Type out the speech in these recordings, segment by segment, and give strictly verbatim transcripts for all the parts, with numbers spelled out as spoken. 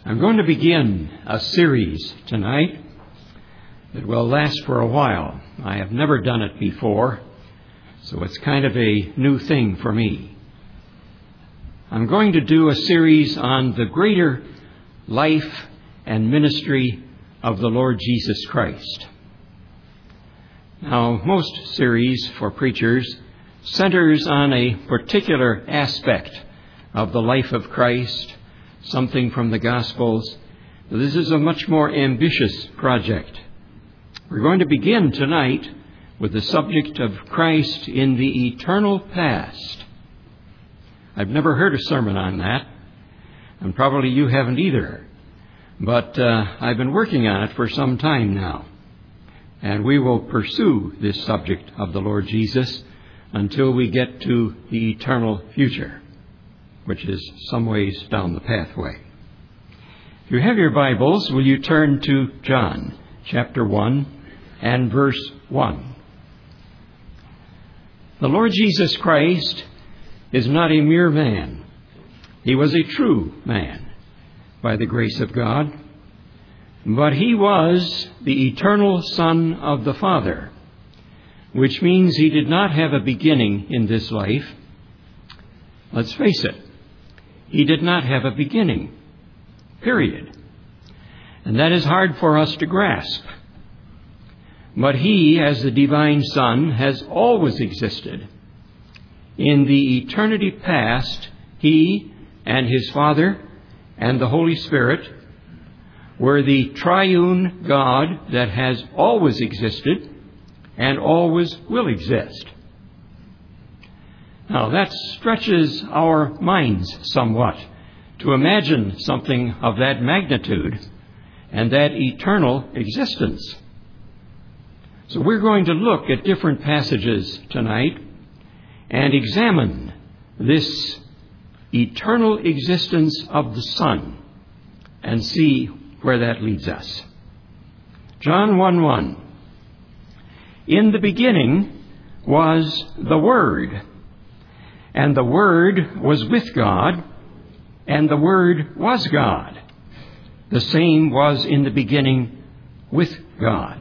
I'm going to begin a series tonight that will last for a while. I have never done it before, so it's kind of a new thing for me. I'm going to do a series on the greater life and ministry of the Lord Jesus Christ. Now, most series for preachers centers on a particular aspect of the life of Christ, something from the Gospels. This is a much more ambitious project. We're going to begin tonight with the subject of Christ in the eternal past. I've never heard a sermon on that, and probably you haven't either. But uh, I've been working on it for some time now. And we will pursue this subject of the Lord Jesus until we get to the eternal future, which is some ways down the pathway. If you have your Bibles, will you turn to John chapter one and verse one. The Lord Jesus Christ is not a mere man. He was a true man by the grace of God, but he was the eternal Son of the Father, which means he did not have a beginning in this life. Let's face it. He did not have a beginning, period. And that is hard for us to grasp. But he, as the divine Son, has always existed. In the eternity past, he and his Father and the Holy Spirit were the triune God that has always existed and always will exist. Now, that stretches our minds somewhat to imagine something of that magnitude and that eternal existence. So we're going to look at different passages tonight and examine this eternal existence of the Son and see where that leads us. John one one. In the beginning was the Word, and the Word was with God, and the Word was God. The same was in the beginning with God.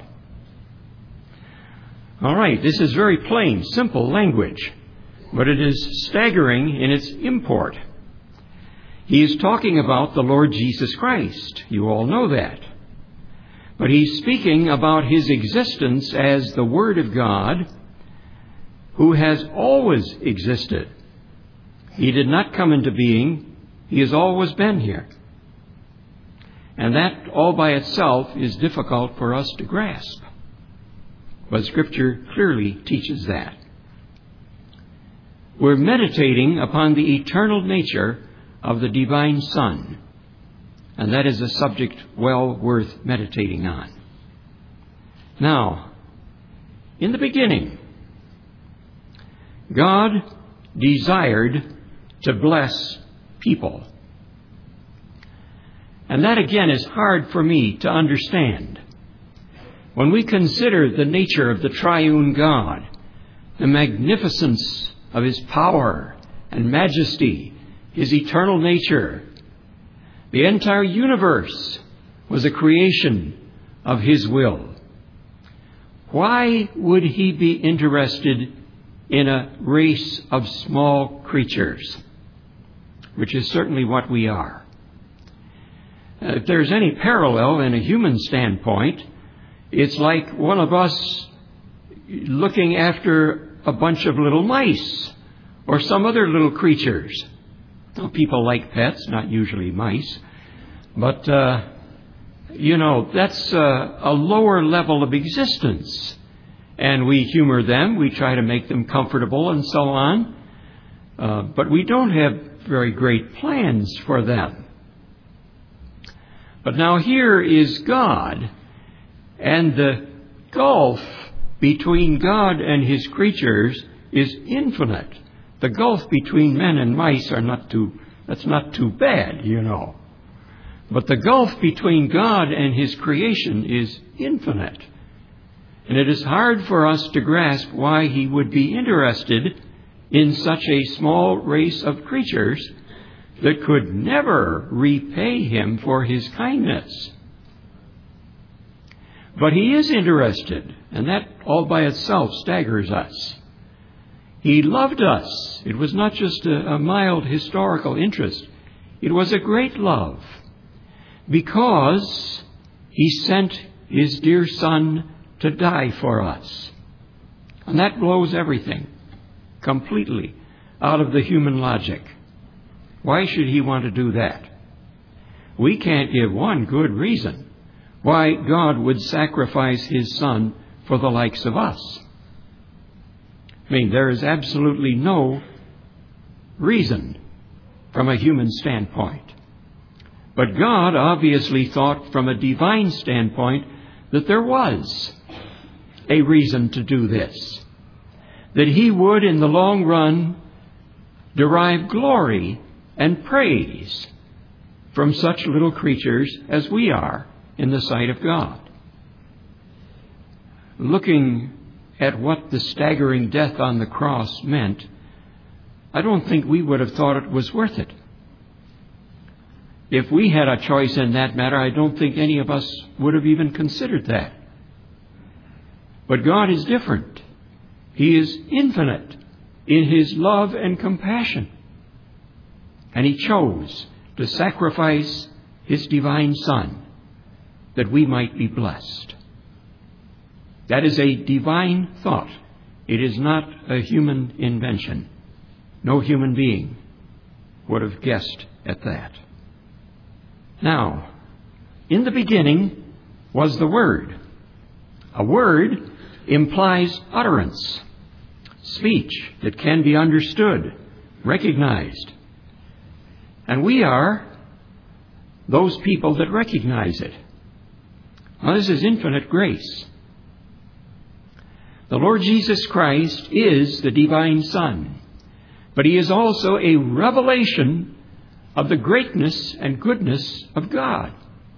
All right, this is very plain, simple language, but it is staggering in its import. He is talking about the Lord Jesus Christ. You all know that. But he's speaking about his existence as the Word of God, who has always existed. He did not come into being. He has always been here. And that all by itself is difficult for us to grasp. But Scripture clearly teaches that. We're meditating upon the eternal nature of the divine Son. And that is a subject well worth meditating on. Now, in the beginning, God desired to bless people. And that again is hard for me to understand. When we consider the nature of the triune God, the magnificence of his power and majesty, his eternal nature, the entire universe was a creation of his will. Why would he be interested in a race of small creatures, which is certainly what we are? If there's any parallel in a human standpoint, it's like one of us looking after a bunch of little mice or some other little creatures. Well, people like pets, not usually mice. But, uh, you know, that's uh, a lower level of existence. And we humor them. We try to make them comfortable and so on. Uh, but we don't have very great plans for them. But now here is God. And the gulf between God and his creatures is infinite. The gulf between men and mice are not too, that's not too bad, you know. But the gulf between God and his creation is infinite. And it is hard for us to grasp why he would be interested in such a small race of creatures that could never repay him for his kindness. But he is interested, and that all by itself staggers us. He loved us. It was not just a, a mild historical interest. It was a great love, because he sent his dear Son to die for us. And that blows everything completely out of the human logic. Why should he want to do that? We can't give one good reason why God would sacrifice his Son for the likes of us. I mean, there is absolutely no reason from a human standpoint. But God obviously thought from a divine standpoint that there was a reason to do this. That he would, in the long run, derive glory and praise from such little creatures as we are in the sight of God. Looking at what the staggering death on the cross meant, I don't think we would have thought it was worth it. If we had a choice in that matter, I don't think any of us would have even considered that. But God is different. He is infinite in his love and compassion. And he chose to sacrifice his divine Son that we might be blessed. That is a divine thought. It is not a human invention. No human being would have guessed at that. Now, in the beginning was the Word. A word implies utterance, speech that can be understood, recognized. And we are those people that recognize it. Now, this is infinite grace. The Lord Jesus Christ is the divine Son, but he is also a revelation of the greatness and goodness of God.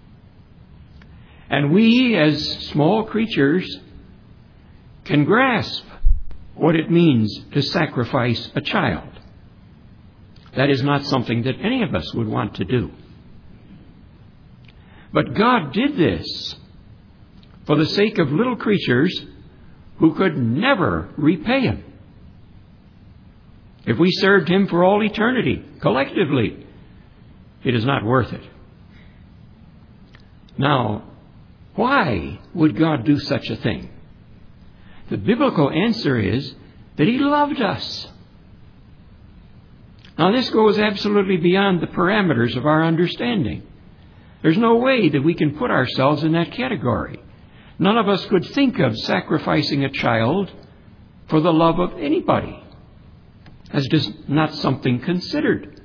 And we, as small creatures, can grasp what it means to sacrifice a child. That is not something that any of us would want to do. But God did this for the sake of little creatures who could never repay him. If we served him for all eternity, collectively, it is not worth it. Now, why would God do such a thing? The biblical answer is that he loved us. Now, this goes absolutely beyond the parameters of our understanding. There's no way that we can put ourselves in that category. None of us could think of sacrificing a child for the love of anybody, as just not something considered.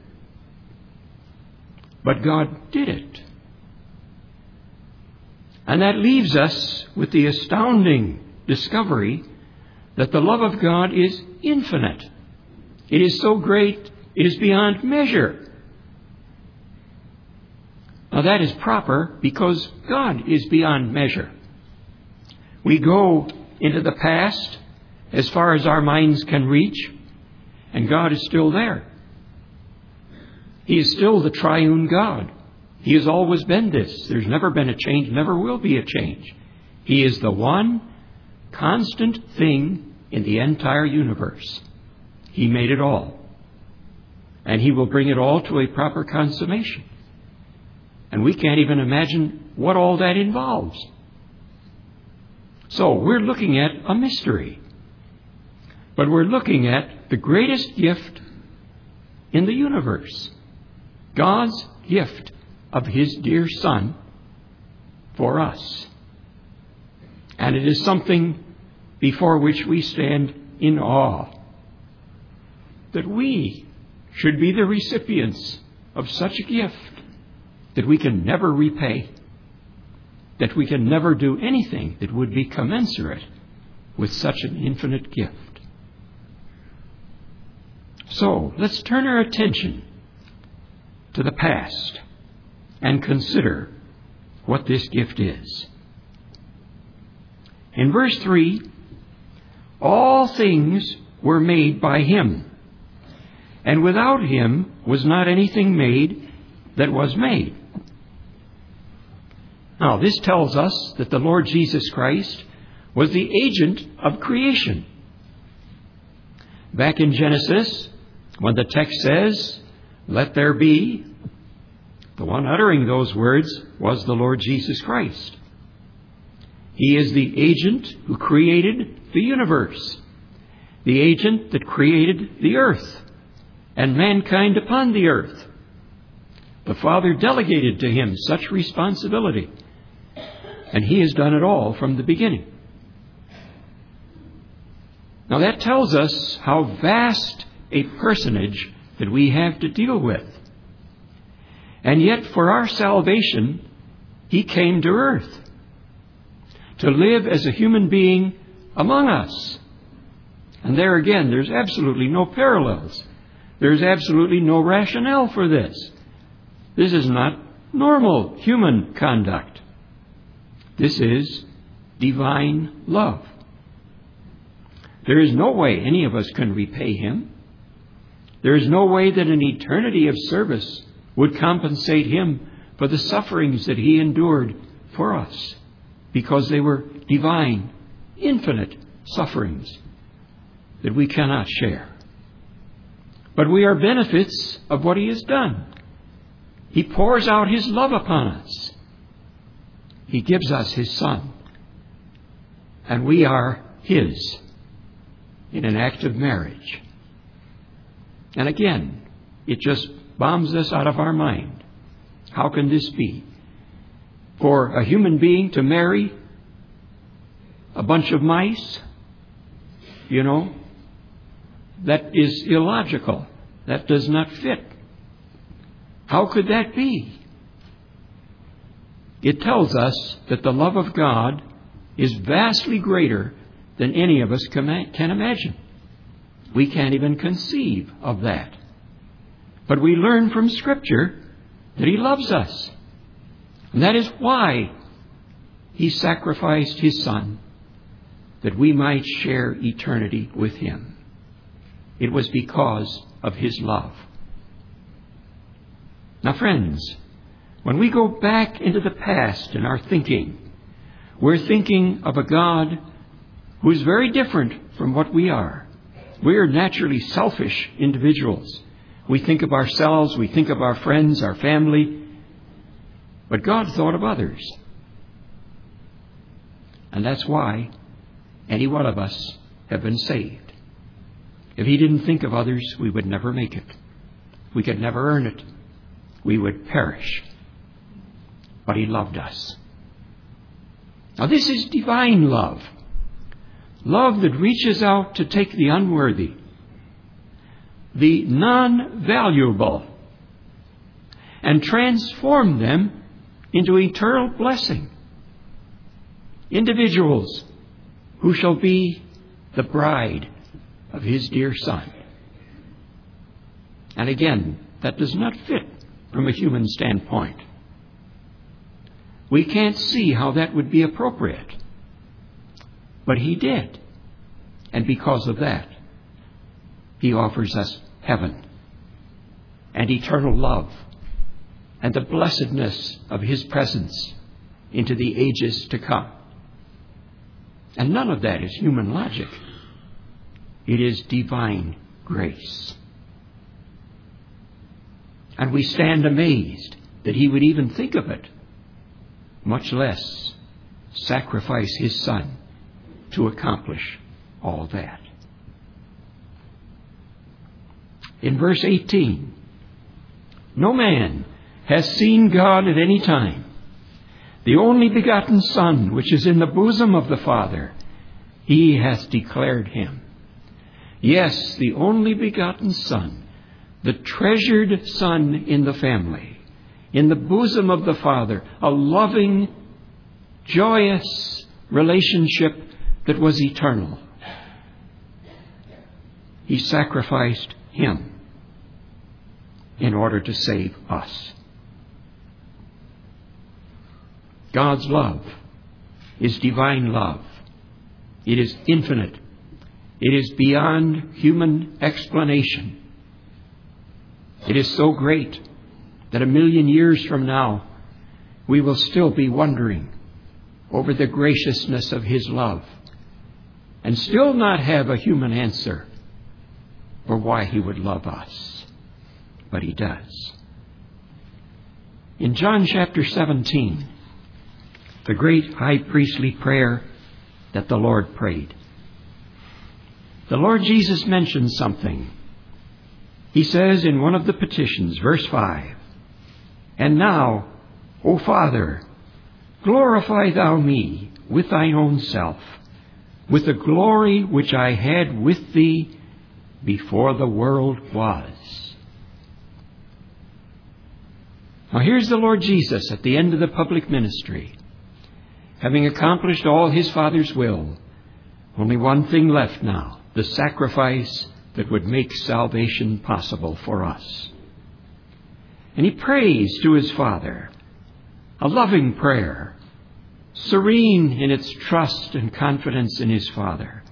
But God did it. And that leaves us with the astounding discovery that the love of God is infinite. It is so great, it is beyond measure. Now that is proper because God is beyond measure. We go into the past as far as our minds can reach, and God is still there. He is still the triune God. He has always been this. There's never been a change, never will be a change. He is the one constant thing in the entire universe. He made it all. And he will bring it all to a proper consummation. And we can't even imagine what all that involves. So we're looking at a mystery. But we're looking at the greatest gift in the universe. God's gift of his dear Son for us. And it is something before which we stand in awe. That we should be the recipients of such a gift that we can never repay. That we can never do anything that would be commensurate with such an infinite gift. So, let's turn our attention to the past and consider what this gift is. In verse three, all things were made by him, and without him was not anything made that was made. Now, this tells us that the Lord Jesus Christ was the agent of creation. Back in Genesis, when the text says, "Let there be," the one uttering those words was the Lord Jesus Christ. He is the agent who created the universe, the agent that created the earth and mankind upon the earth. The Father delegated to him such responsibility, and he has done it all from the beginning. Now that tells us how vast a personage that we have to deal with. And yet for our salvation, he came to earth to live as a human being among us. And there again, there's absolutely no parallels. There's absolutely no rationale for this. This is not normal human conduct. This is divine love. There is no way any of us can repay him. There is no way that an eternity of service would compensate him for the sufferings that he endured for us, because they were divine, infinite sufferings that we cannot share. But we are benefits of what he has done. He pours out his love upon us. He gives us his Son, and we are his in an act of marriage. And again, it just bombs us out of our mind. How can this be? For a human being to marry a bunch of mice, you know, that is illogical. That does not fit. How could that be? It tells us that the love of God is vastly greater than any of us can imagine. We can't even conceive of that. But we learn from Scripture that he loves us. And that is why he sacrificed his Son, that we might share eternity with him. It was because of his love. Now, friends, when we go back into the past in our thinking, we're thinking of a God who is very different from what we are. We are naturally selfish individuals. We think of ourselves, we think of our friends, our family, but God thought of others. And that's why any one of us have been saved. If he didn't think of others, we would never make it. We could never earn it. We would perish. But he loved us. Now this is divine love. Love that reaches out to take the unworthy, the non-valuable, and transform them into eternal blessing. Individuals who shall be the bride of his dear Son. And again, that does not fit from a human standpoint. We can't see how that would be appropriate. But he did. And because of that, he offers us heaven and eternal love and the blessedness of his presence into the ages to come. And none of that is human logic. It is divine grace. And we stand amazed that he would even think of it, much less sacrifice his Son to accomplish all that. In verse eighteen, no man has seen God at any time. The only begotten Son, which is in the bosom of the Father, he hath declared him. Yes, the only begotten Son, the treasured Son in the family, in the bosom of the Father, a loving, joyous relationship that was eternal. He sacrificed him in order to save us. God's love is divine love. It is infinite. It is beyond human explanation. It is so great that a million years from now, we will still be wondering over the graciousness of His love and still not have a human answer for why He would love us. But He does. In John chapter seventeen, the great high priestly prayer that the Lord prayed, the Lord Jesus mentions something. He says in one of the petitions, verse five, "And now, O Father, glorify Thou me with Thine own self, with the glory which I had with Thee before the world was." Now here's the Lord Jesus at the end of the public ministry, having accomplished all His Father's will. Only one thing left now, the sacrifice that would make salvation possible for us. And He prays to His Father, a loving prayer, serene in its trust and confidence in His Father.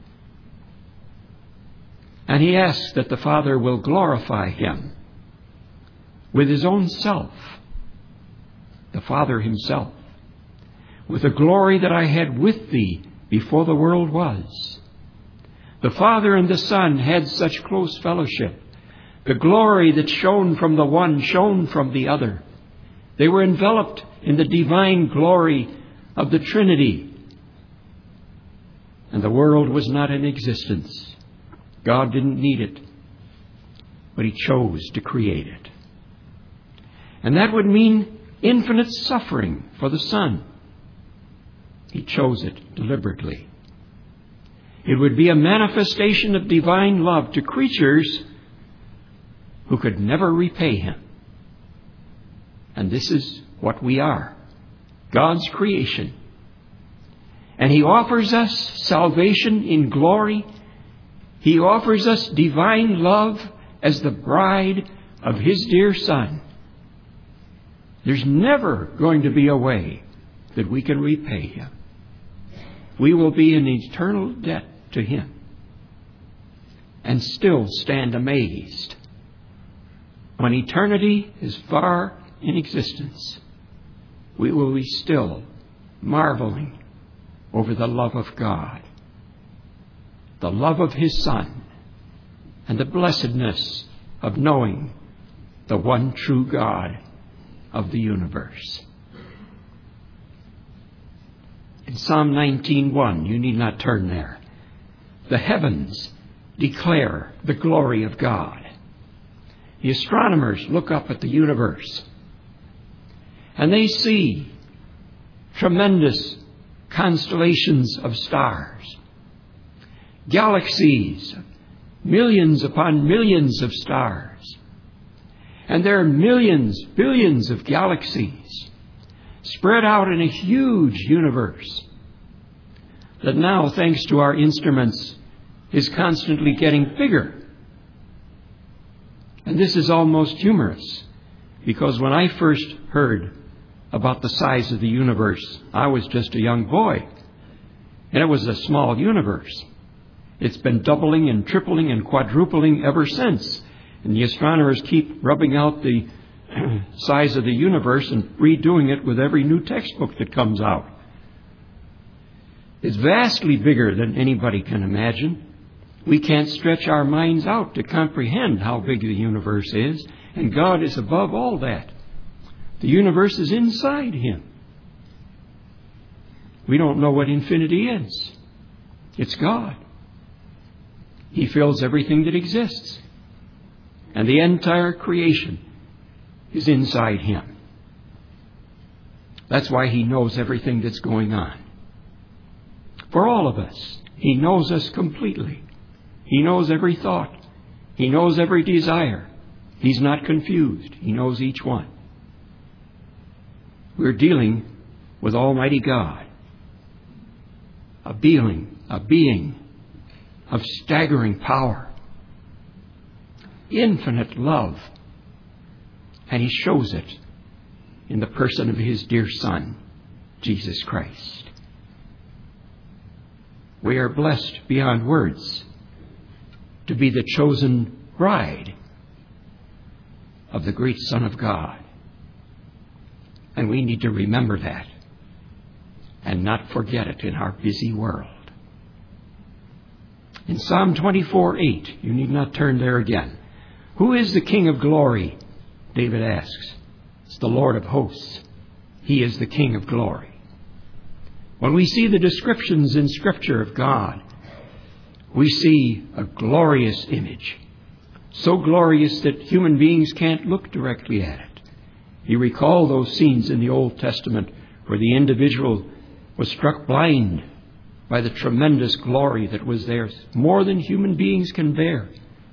And He asks that the Father will glorify Him with His own self, the Father Himself, with the glory that I had with Thee before the world was. The Father and the Son had such close fellowship. The glory that shone from the one shone from the other. They were enveloped in the divine glory of the Trinity. And the world was not in existence. God didn't need it, but He chose to create it. And that would mean infinite suffering for the Son. He chose it deliberately. It would be a manifestation of divine love to creatures who could never repay Him. And this is what we are, God's creation. And He offers us salvation in glory. He offers us divine love as the bride of His dear Son. There's never going to be a way that we can repay Him. We will be in eternal debt to Him and still stand amazed when eternity is far in existence. We will be still marveling over the love of God, the love of His Son, and the blessedness of knowing the one true God of the universe. In Psalm nineteen one, you need not turn there, the heavens declare the glory of God. The astronomers look up at the universe and they see tremendous constellations of stars, galaxies, millions upon millions of stars. And there are millions, billions of galaxies spread out in a huge universe that now, thanks to our instruments, is constantly getting bigger. And this is almost humorous, because when I first heard about the size of the universe, I was just a young boy, and it was a small universe. It's been doubling and tripling and quadrupling ever since. And the astronomers keep rubbing out the size of the universe and redoing it with every new textbook that comes out. It's vastly bigger than anybody can imagine. We can't stretch our minds out to comprehend how big the universe is, and God is above all that. The universe is inside Him. We don't know what infinity is. It's God. He fills everything that exists. And the entire creation is inside Him. That's why He knows everything that's going on. For all of us, He knows us completely. He knows every thought. He knows every desire. He's not confused. He knows each one. We're dealing with Almighty God, a being, a being of staggering power, infinite love, and He shows it in the person of His dear Son, Jesus Christ. We are blessed beyond words to be the chosen bride. of the great Son of God. And we need to remember that and not forget it in our busy world. In Psalm twenty-four eight, you need not turn there again. Who is the King of glory? David asks. It's the Lord of hosts. He is the King of glory. When we see the descriptions in Scripture of God, we see a glorious image. So glorious that human beings can't look directly at it. You recall those scenes in the Old Testament where the individual was struck blind by the tremendous glory that was there, more than human beings can bear.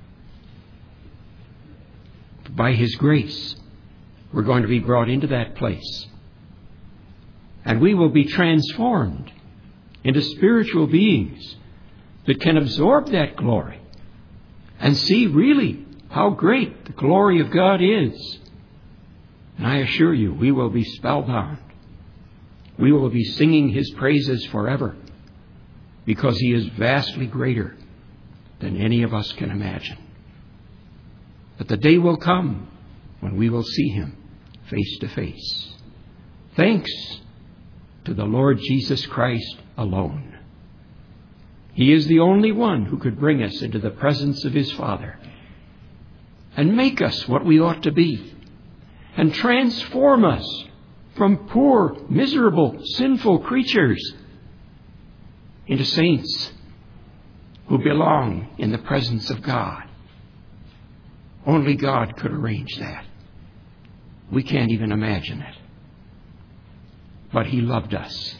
By His grace, we're going to be brought into that place. And we will be transformed into spiritual beings that can absorb that glory and see really how great the glory of God is. And I assure you, we will be spellbound. We will be singing His praises forever because He is vastly greater than any of us can imagine. But the day will come when we will see Him face to face. Thanks to the Lord Jesus Christ alone. He is the only one who could bring us into the presence of His Father and make us what we ought to be and transform us from poor, miserable, sinful creatures into saints who belong in the presence of God. Only God could arrange that. We can't even imagine it. But He loved us.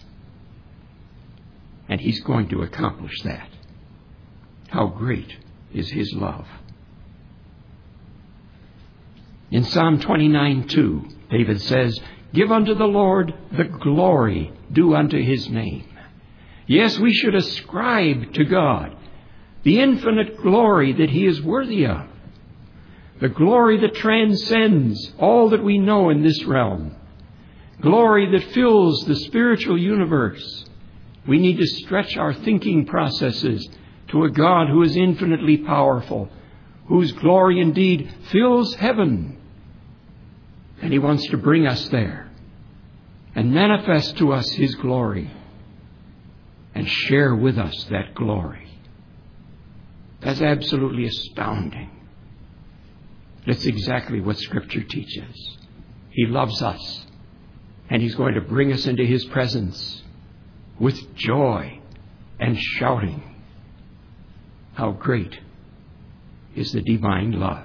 And He's going to accomplish that. How great is His love. In Psalm twenty-nine two, David says, "Give unto the Lord the glory due unto His name." Yes, we should ascribe to God the infinite glory that He is worthy of. The glory that transcends all that we know in this realm. Glory that fills the spiritual universe. We need to stretch our thinking processes to a God who is infinitely powerful, whose glory indeed fills heaven. And He wants to bring us there and manifest to us His glory and share with us that glory. That's absolutely astounding. That's exactly what Scripture teaches. He loves us, and He's going to bring us into His presence with joy and shouting. How great is the divine love.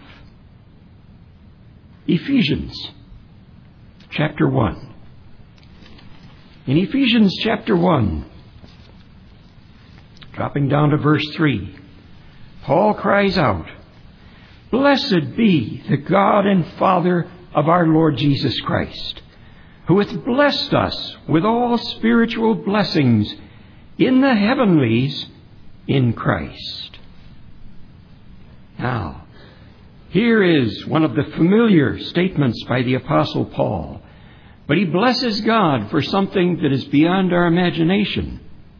Ephesians chapter one. In Ephesians chapter one, dropping down to verse three, Paul cries out, "Blessed be the God and Father of our Lord Jesus Christ, who hath blessed us with all spiritual blessings in the heavenlies in Christ." Now, here is one of the familiar statements by the Apostle Paul, but he blesses God for something that is beyond our imagination.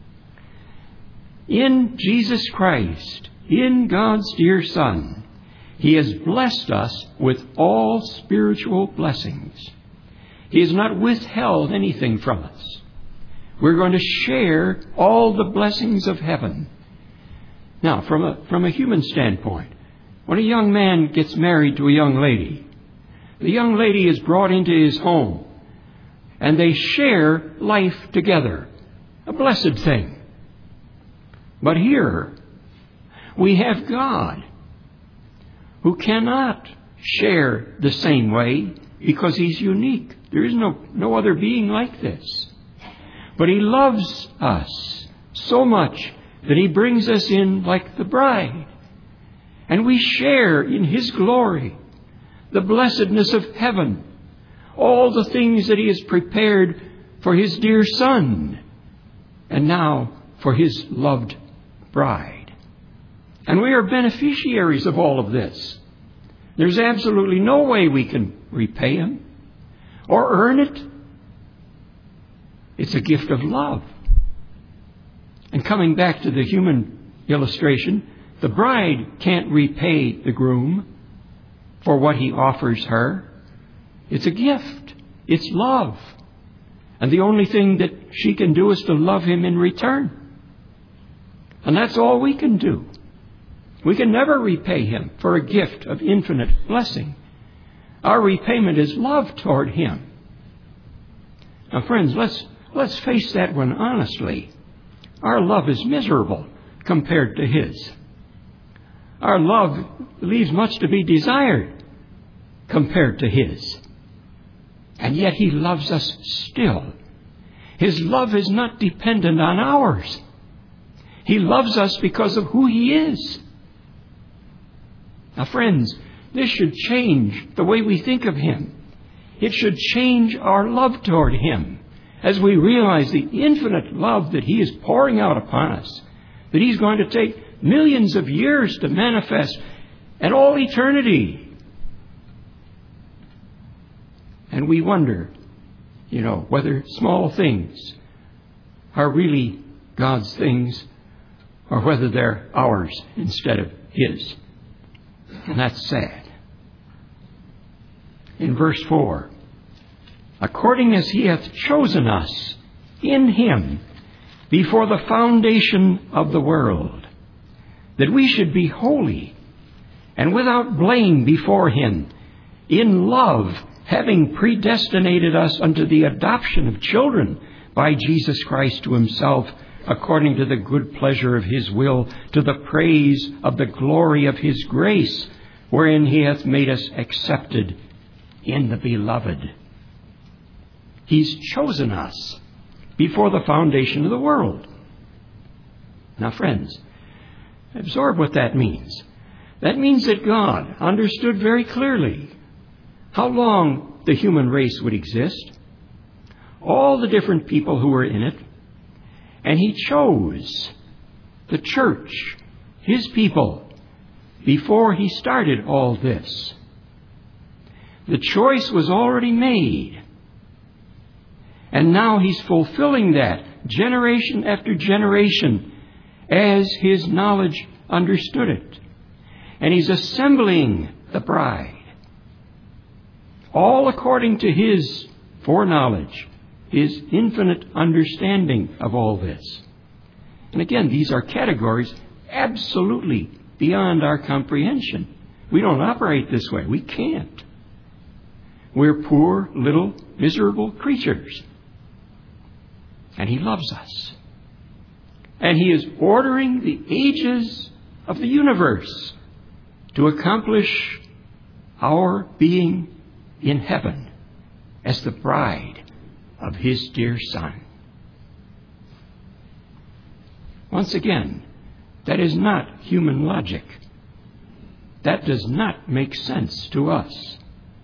In Jesus Christ, in God's dear Son, He has blessed us with all spiritual blessings. He has not withheld anything from us. We're going to share all the blessings of heaven. Now, from a, from a human standpoint, when a young man gets married to a young lady, the young lady is brought into his home, and they share life together. A blessed thing. But here, we have God, who cannot share the same way because He's unique. There is no, no other being like this. But He loves us so much that He brings us in like the bride. And we share in His glory, the blessedness of heaven, all the things that He has prepared for His dear Son, and now for His loved bride. And we are beneficiaries of all of this. There's absolutely no way we can repay Him or earn it. It's a gift of love. And coming back to the human illustration, the bride can't repay the groom for what he offers her. It's a gift. It's love. And the only thing that she can do is to love him in return. And that's all we can do. We can never repay him for a gift of infinite blessing. Our repayment is love toward him. Now, friends, let's, let's face that one honestly. Our love is miserable compared to his. Our love leaves much to be desired compared to his. And yet he loves us still. His love is not dependent on ours. He loves us because of who he is. Now, friends, this should change the way we think of him. It should change our love toward him as we realize the infinite love that he is pouring out upon us, that he's going to take millions of years to manifest and all eternity. And we wonder, you know, whether small things are really God's things or whether they're ours instead of his. And that's sad. In verse four, according as he hath chosen us in him before the foundation of the world, that we should be holy and without blame before him, in love, having predestinated us unto the adoption of children by Jesus Christ to himself, according to the good pleasure of his will, to the praise of the glory of his grace, wherein he hath made us accepted in the beloved. He's chosen us before the foundation of the world. Now, friends, absorb what that means. That means that God understood very clearly how long the human race would exist, all the different people who were in it, and he chose the church, his people, before he started all this. The choice was already made. And now he's fulfilling that generation after generation as his knowledge understood it. And he's assembling the bride, all according to his foreknowledge, his infinite understanding of all this. And again, these are categories absolutely beyond our comprehension. We don't operate this way. We can't. We're poor, little, miserable creatures. And he loves us. And he is ordering the ages of the universe to accomplish our being in heaven as the bride of his dear Son. Once again, that is not human logic. That does not make sense to us.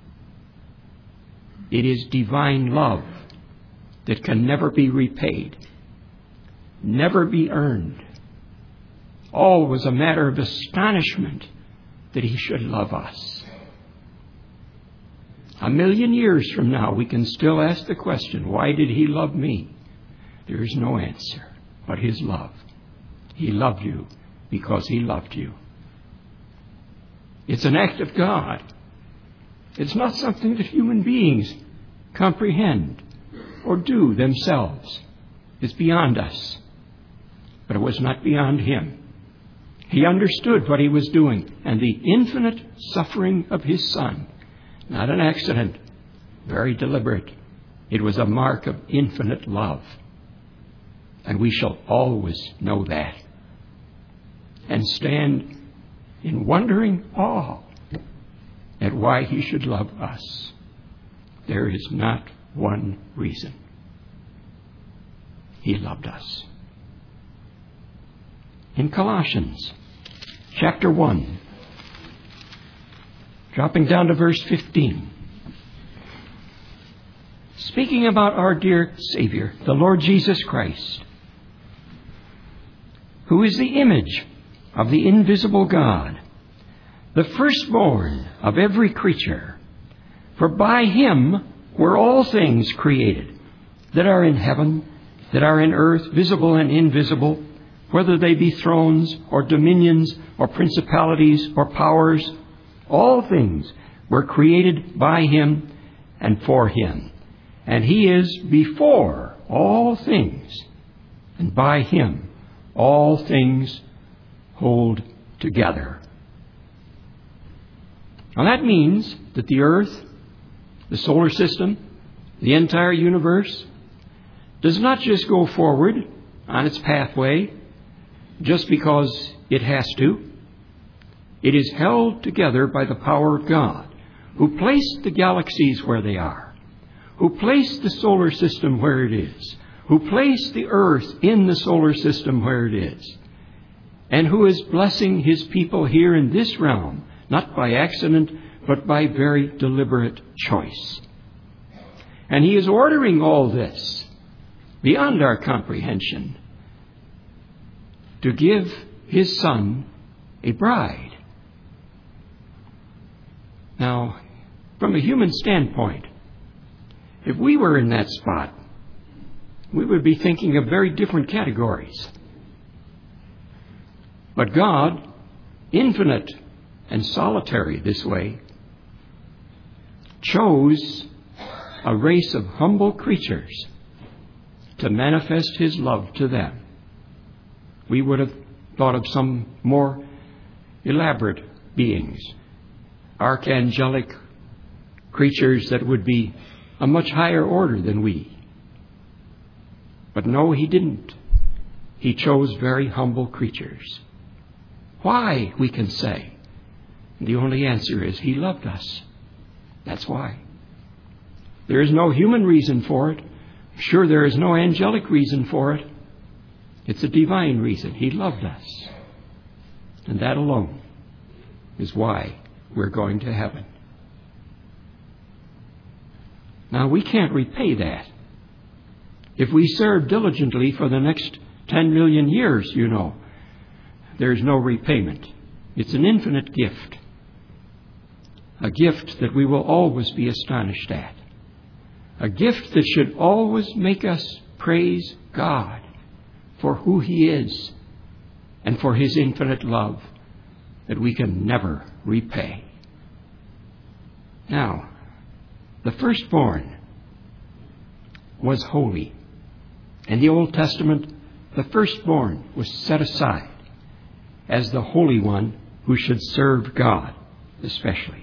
It is divine love that can never be repaid, never be earned. All was a matter of astonishment that he should love us. A million years from now, we can still ask the question, why did he love me? There is no answer but his love. He loved you because he loved you. It's an act of God. It's not something that human beings comprehend or do themselves. It's beyond us. But it was not beyond him. He understood what he was doing and the infinite suffering of his Son. Not an accident, very deliberate. It was a mark of infinite love. And we shall always know that. And stand in wondering awe at why he should love us. There is not one reason. He loved us. In Colossians chapter one, dropping down to verse fifteen, speaking about our dear Savior, the Lord Jesus Christ, who is the image of the invisible God, the firstborn of every creature. For by him were all things created, that are in heaven, that are in earth, visible and invisible, whether they be thrones or dominions or principalities or powers. All things, were created by Him and for Him. And He is before all things, and by Him all things hold together. Now that means that the earth, the solar system, the entire universe does not just go forward on its pathway just because it has to. It is held together by the power of God, who placed the galaxies where they are, who placed the solar system where it is, who placed the earth in the solar system where it is, and who is blessing His people here in this realm, not by accident, but by very deliberate choice. And He is ordering all this beyond our comprehension to give His Son a bride. Now, from a human standpoint, if we were in that spot, we would be thinking of very different categories. But God, infinite and solitary this way, chose a race of humble creatures to manifest His love to them. We would have thought of some more elaborate beings, archangelic creatures that would be a much higher order than we. But no, He didn't. He chose very humble creatures. Why, we can say. The only answer is He loved us. That's why. There is no human reason for it. Sure, there is no angelic reason for it. It's a divine reason. He loved us. And that alone is why we're going to heaven. Now, we can't repay that. If we serve diligently for the next ten million years, you know, there's no repayment. It's an infinite gift. A gift that we will always be astonished at. A gift that should always make us praise God for who He is and for His infinite love that we can never repay. Now, the firstborn was holy. In the Old Testament, the firstborn was set aside as the Holy One who should serve God especially.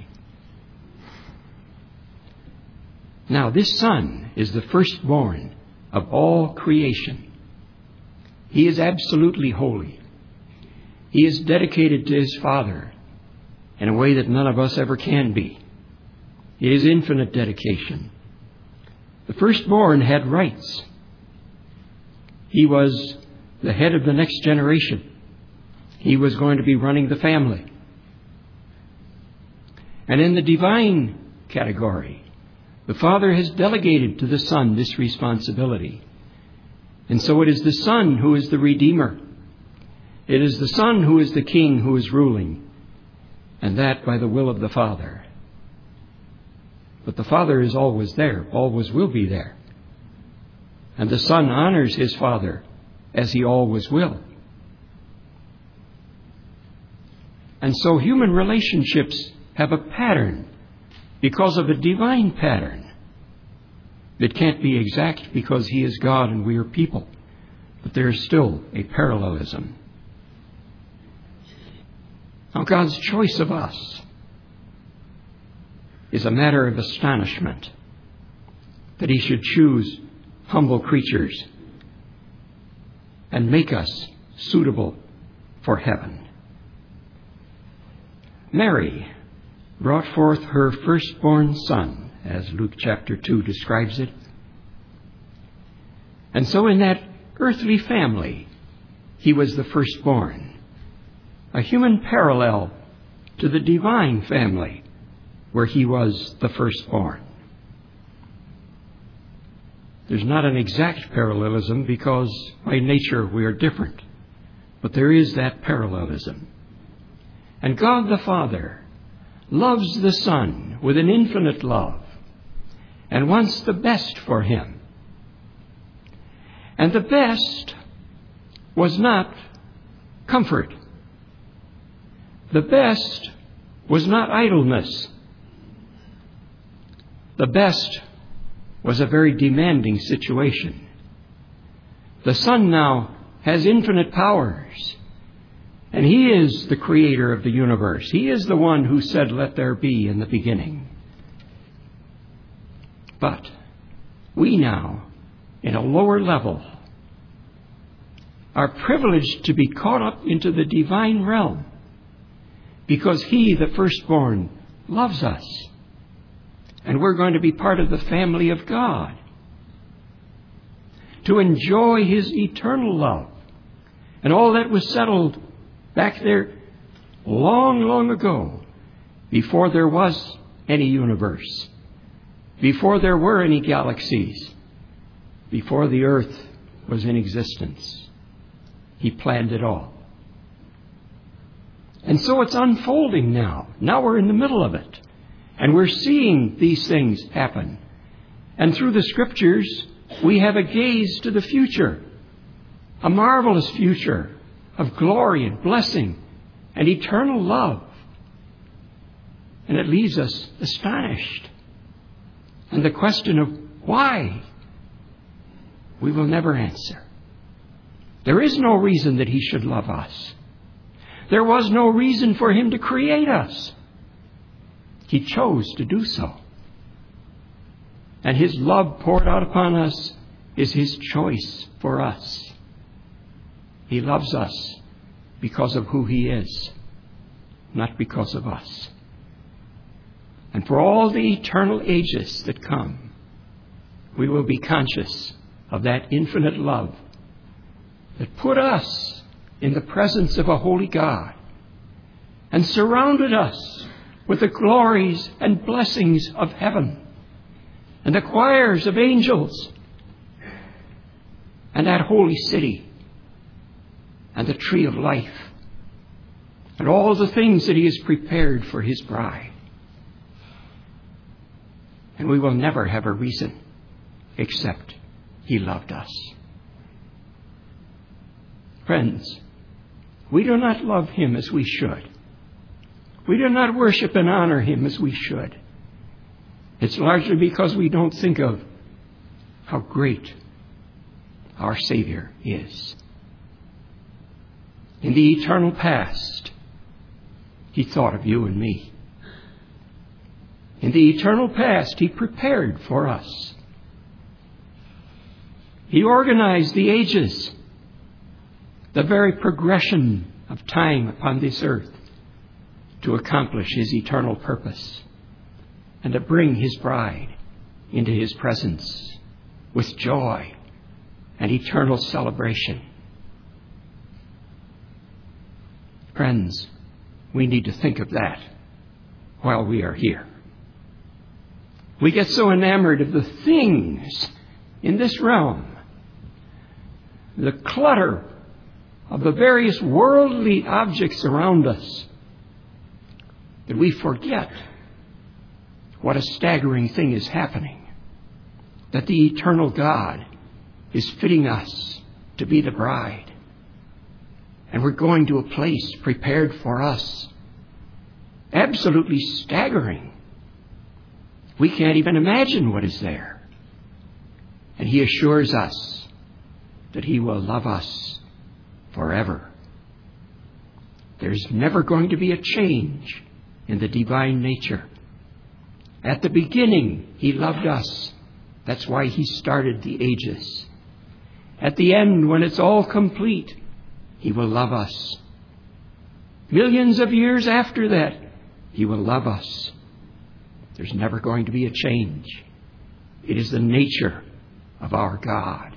Now, this Son is the firstborn of all creation. He is absolutely holy. He is dedicated to His Father in a way that none of us ever can be. It is infinite dedication. The firstborn had rights. He was the head of the next generation. He was going to be running the family. And in the divine category, the Father has delegated to the Son this responsibility. And so it is the Son who is the Redeemer. It is the Son who is the King who is ruling. And that by the will of the Father. But the Father is always there, always will be there. And the Son honors His Father as He always will. And so human relationships have a pattern because of a divine pattern. It can't be exact because He is God and we are people. But there is still a parallelism. Now, God's choice of us is a matter of astonishment that He should choose humble creatures and make us suitable for heaven. Mary brought forth her firstborn son, as Luke chapter two describes it. And so in that earthly family, He was the firstborn, a human parallel to the divine family where He was the firstborn. There's not an exact parallelism because by nature we are different, but there is that parallelism. And God the Father loves the Son with an infinite love and wants the best for Him. And the best was not comfort. The best was not idleness. The best was a very demanding situation. The Son now has infinite powers, and He is the creator of the universe. He is the one who said, "Let there be," in the beginning. But we now, in a lower level, are privileged to be caught up into the divine realm because He, the firstborn, loves us. And we're going to be part of the family of God, to enjoy His eternal love. And all that was settled back there long, long ago, before there was any universe, before there were any galaxies, before the earth was in existence. He planned it all. And so it's unfolding now. Now we're in the middle of it. And we're seeing these things happen. And through the Scriptures, we have a gaze to the future, a marvelous future of glory and blessing and eternal love. And it leaves us astonished. And the question of why, we will never answer. There is no reason that He should love us. There was no reason for Him to create us. He chose to do so. And His love poured out upon us is His choice for us. He loves us because of who He is, not because of us. And for all the eternal ages that come, we will be conscious of that infinite love that put us in the presence of a holy God and surrounded us with the glories and blessings of heaven and the choirs of angels and that holy city and the tree of life and all the things that He has prepared for His bride. And we will never have a reason except He loved us. Friends, we do not love Him as we should. We do not worship and honor Him as we should. It's largely because we don't think of how great our Savior is. In the eternal past, He thought of you and me. In the eternal past, He prepared for us. He organized the ages, the very progression of time upon this earth, to accomplish His eternal purpose and to bring His bride into His presence with joy and eternal celebration. Friends, we need to think of that while we are here. We get so enamored of the things in this realm, the clutter of the various worldly objects around us, that we forget what a staggering thing is happening. That the eternal God is fitting us to be the bride. And we're going to a place prepared for us. Absolutely staggering. We can't even imagine what is there. And He assures us that He will love us forever. There's never going to be a change in the divine nature. At the beginning, He loved us. That's why He started the ages. At the end, when it's all complete, He will love us. Millions of years after that, He will love us. There's never going to be a change. It is the nature of our God.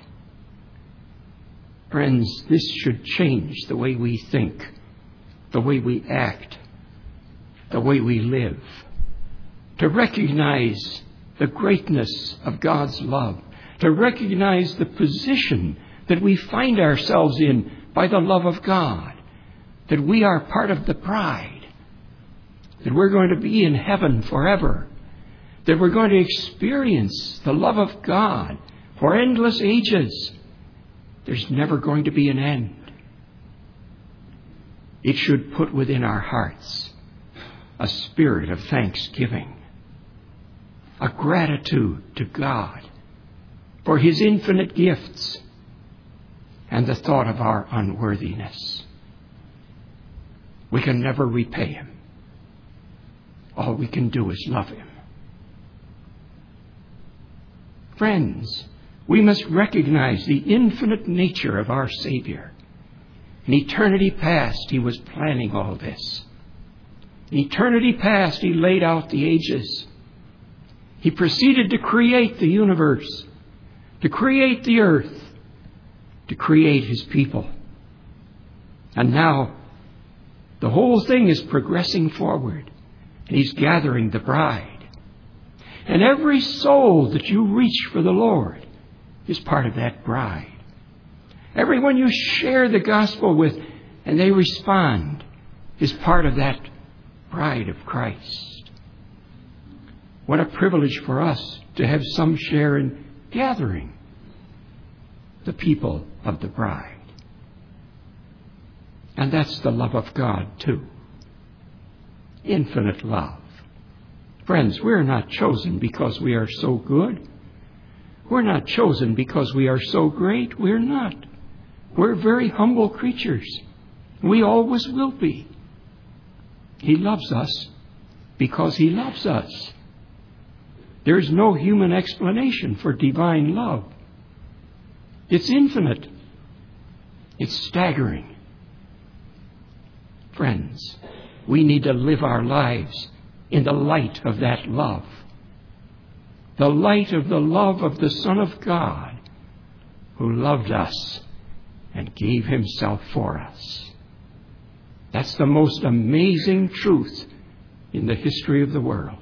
Friends, this should change the way we think, the way we act, the way we live. To recognize the greatness of God's love. To recognize the position that we find ourselves in by the love of God. That we are part of the bride. That we're going to be in heaven forever. That we're going to experience the love of God for endless ages. There's never going to be an end. It should put within our hearts a spirit of thanksgiving. a gratitude to God for His infinite gifts and the thought of our unworthiness. We can never repay Him. All we can do is love Him. Friends, we must recognize the infinite nature of our Savior. In eternity past, He was planning all this. In eternity past, He laid out the ages. He proceeded to create the universe, to create the earth, to create His people. And now, the whole thing is progressing forward, and He's gathering the bride. And every soul that you reach for the Lord is part of that bride. Everyone you share the gospel with and they respond is part of that bride of Christ. What a privilege for us to have some share in gathering the people of the bride. And that's the love of God too. Infinite love. Friends, we're not chosen because we are so good. We're not chosen because we are so great. We're not. We're very humble creatures. We always will be. He loves us because He loves us. There's no human explanation for divine love. It's infinite. It's staggering. Friends, we need to live our lives in the light of that love. The light of the love of the Son of God, who loved us and gave Himself for us. That's the most amazing truth in the history of the world.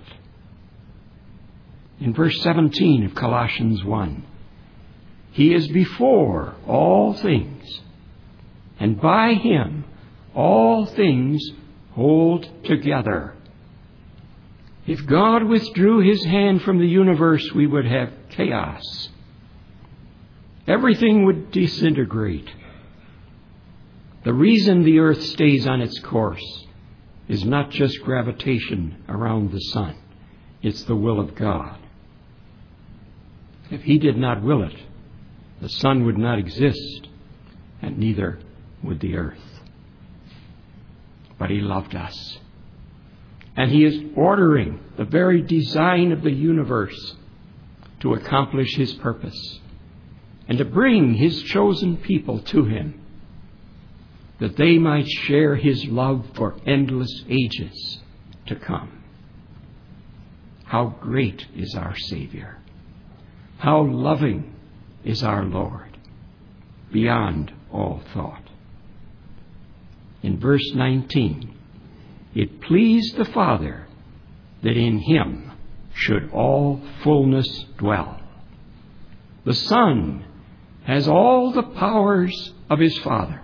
In verse seventeen of Colossians one, He is before all things, and by Him all things hold together. If God withdrew His hand from the universe, we would have chaos. Everything would disintegrate. The reason the earth stays on its course is not just gravitation around the sun. It's the will of God. If He did not will it, the sun would not exist, and neither would the earth. But He loved us. And He is ordering the very design of the universe to accomplish His purpose and to bring His chosen people to Him, that they might share His love for endless ages to come. How great is our Savior! How loving is our Lord, beyond all thought. In verse nineteen, it pleased the Father that in Him should all fullness dwell. The Son has all the powers of His Father.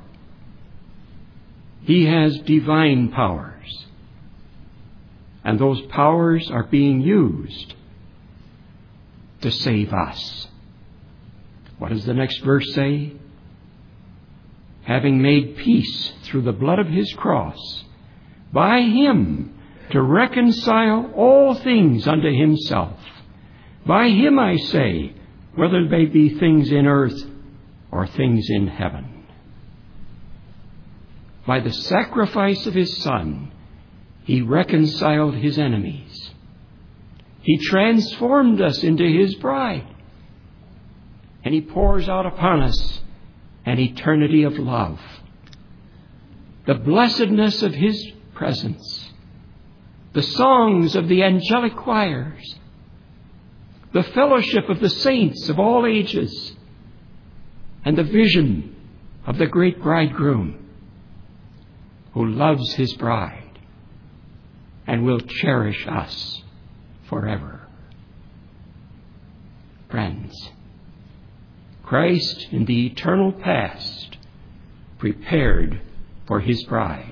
He has divine powers, and those powers are being used to save us. What does the next verse say? Having made peace through the blood of His cross, by Him to reconcile all things unto Himself. By Him, I say, whether they be things in earth or things in heaven. By the sacrifice of His Son, He reconciled His enemies. He transformed us into His bride. And He pours out upon us an eternity of love. The blessedness of His presence. The songs of the angelic choirs. The fellowship of the saints of all ages. And the vision of the great bridegroom who loves His bride and will cherish us forever. Friends, Christ in the eternal past prepared for His bride.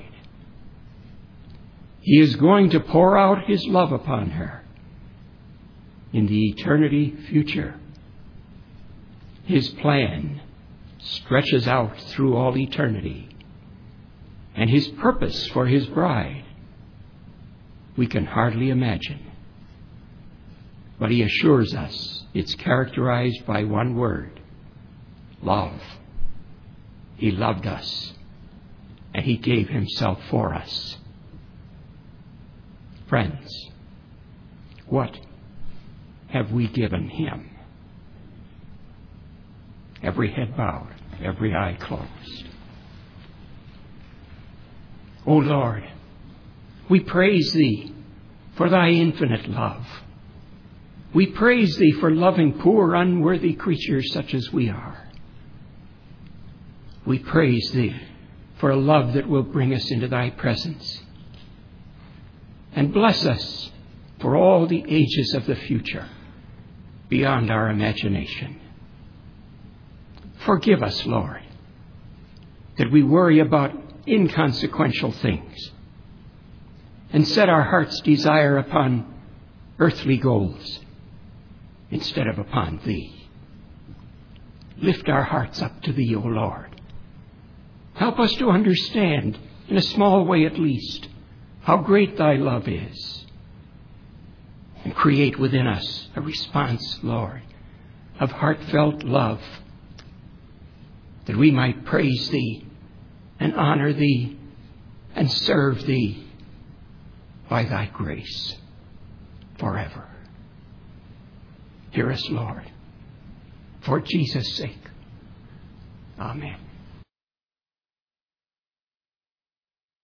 He is going to pour out His love upon her in the eternity future. His plan stretches out through all eternity, and His purpose for His bride we can hardly imagine. But he assures us it's characterized by one word: love. He loved us, and he gave himself for us. Friends, what have we given him? Every head bowed, every eye closed. O Lord, we praise thee for thy infinite love. We praise thee for loving poor, unworthy creatures such as we are. We praise thee for a love that will bring us into thy presence. And bless us for all the ages of the future, beyond our imagination. Forgive us, Lord, that we worry about inconsequential things and set our heart's desire upon earthly goals instead of upon thee. Lift our hearts up to thee, O Lord. Help us to understand, in a small way at least, how great thy love is. And create within us a response, Lord, of heartfelt love, that we might praise thee and honor thee and serve thee by thy grace forever. Hear us, Lord, for Jesus' sake. Amen.